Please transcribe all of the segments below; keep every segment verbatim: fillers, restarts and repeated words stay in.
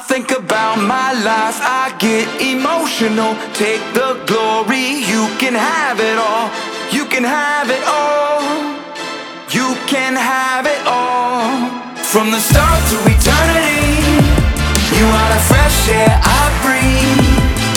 think about my life, I get emotional. Take the glory, you can have it all. You can have it all. You can have it all. From the start to eternity, you are the fresh air I breathe.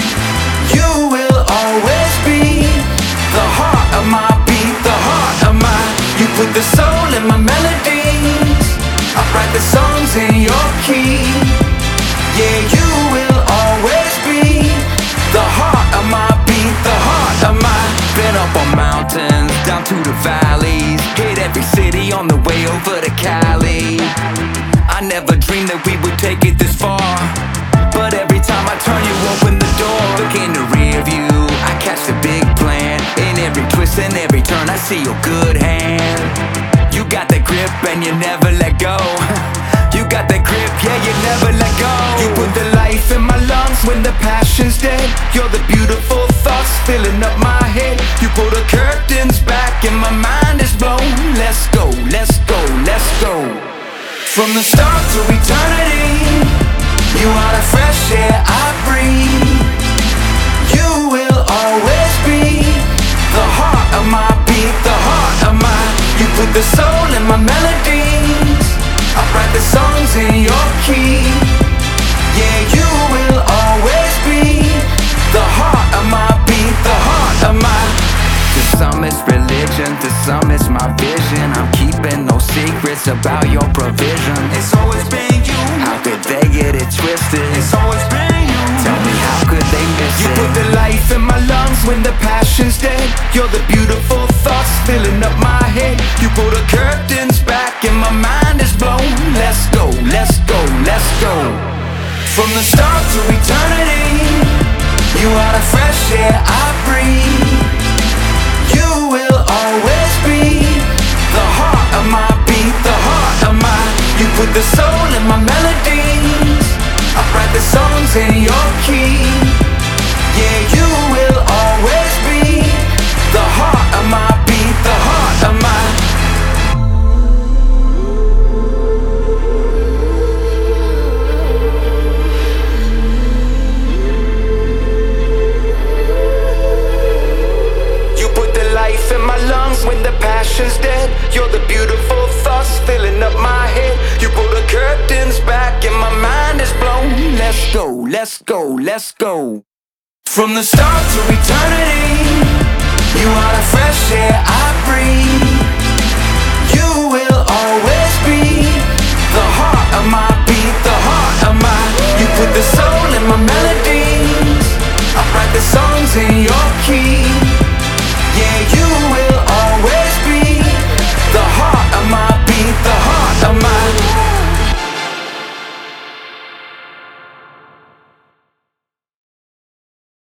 You will always be the heart of my beat, the heart of my. You put the soul in my melodies. I write the songs in your key. Yeah, you will always be the heart of my beat, the heart of my. Been up on mountains, down to the valleys, hit every city on the way over to Cali. I never dreamed that we would take it this far, but every time I turn you open the door. Look in the rear view, I catch the big plan. In every twist and every turn I see your good hand. You got the grip and you never let go. You got the grip, yeah, you never let go. You put the life in my lungs when the passion's dead. You're the beautiful thoughts filling up my head. You pull the curtains back and my mind is blown. Let's go, let's go, let's go. From the start to eternity, you are the fresh air I breathe. You will always be the heart of my beat, the heart of my. You put the soul in my melodies. I write the songs in your key. Yeah, you will always be the heart of my beat, the heart of my. To some it's religion, to some it's my vision. I'm keeping no secrets about your provision. It's always been you. How could they get it twisted? It's always been you. Tell me, how could they miss it? You put the life in my lungs when the passion's dead. You're the beautiful thoughts filling up my head. You pull the curtains back and my mind is blown. Let's go, let's go, let's go. From the start to eternity, you are the fresh air I breathe. You will always be the heart of my beat, the heart of my. You put the soul in my melodies. I write the songs in your key. Yeah, you will always be the heart of my beat, the heart of my. You put the life in my lungs when the passion's dead. You're the beautiful thoughts filling up my head. You pull the curtains back and my mind is blown. Let's go, let's go, let's go. From the start to eternity, you are the fresh air I breathe. You will always be the heart of my beat, the heart of my. You put the soul